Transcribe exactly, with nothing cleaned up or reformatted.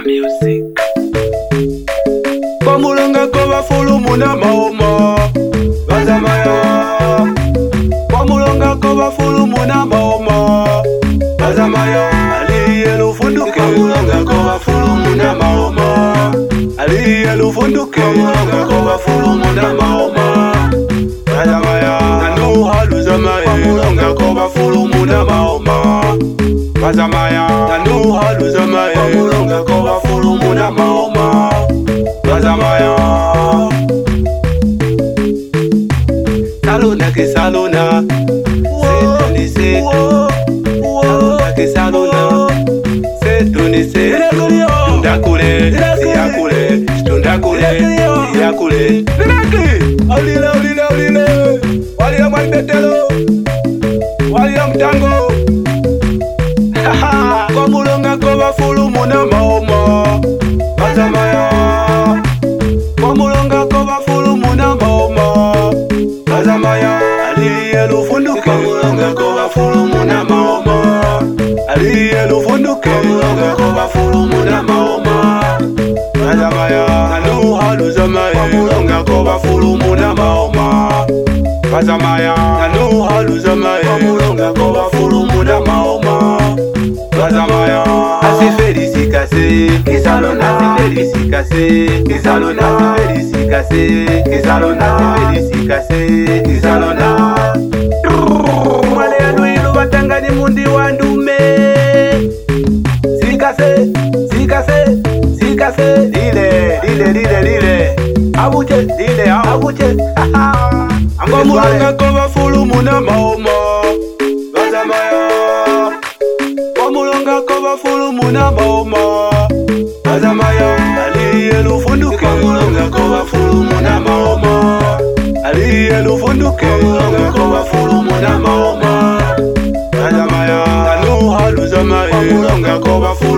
music. Kwamulonga ko bafulu muna maoma bazamaya. Kwamulonga ko bafulu muna maoma bazamaya. Aliye lufunduke kwamulonga ko bafulu muna maoma. Aliye lufunduke kwamulonga ko bafulu muna maoma bazamaya. Nanu halu zamaya kwamulonga ko bafulu muna maoma bazamaya. Nanu halu zamaya kwamulonga ko bafulu muna maoma bazamaya. Salona ke salona, c'est ni c'est. Salona ke salona, c'est ni c'est. Tunda kule, ya kule, tunda kule, ya kule. Naki, alile alile alile, walila mwalibetelo, walila mtango. Haha, kwa mulonga kwa bafulu muna maoma bazamaya. Kwamulonga ko bafulu muna maoma bazamaya. Aliye lufunduke kwamulonga ko bafulu muna maoma. Aliye lufunduke kwamulonga ko bafulu muna maoma bazamaya. Nanu halu zamaya kwamulonga ko bafulu muna maoma bazamaya. Nanu halu zamaya kwamulonga ko bafulu muna maoma bazamaya. Asi felicitase, kisalona si felicitase, kisalona si felicitase, kisalona si felicitase, kisalona. Mwane anu ilu batangani mundi wandume. Sikase, sikase, sikase, lile, lile, lile, lile. Abuche, lile, abuche. Kwamulonga ko bafulu muna maoma bazamaya. Kwamulonga ko bafulu muna maoma bazamaya. Aliye lufunduke kwamulonga ko bafulu muna maoma. Aliye lufunduke kwamulonga ko bafulu muna maoma bazamaya. Nanu halu zamaya kwamulonga ko bafulu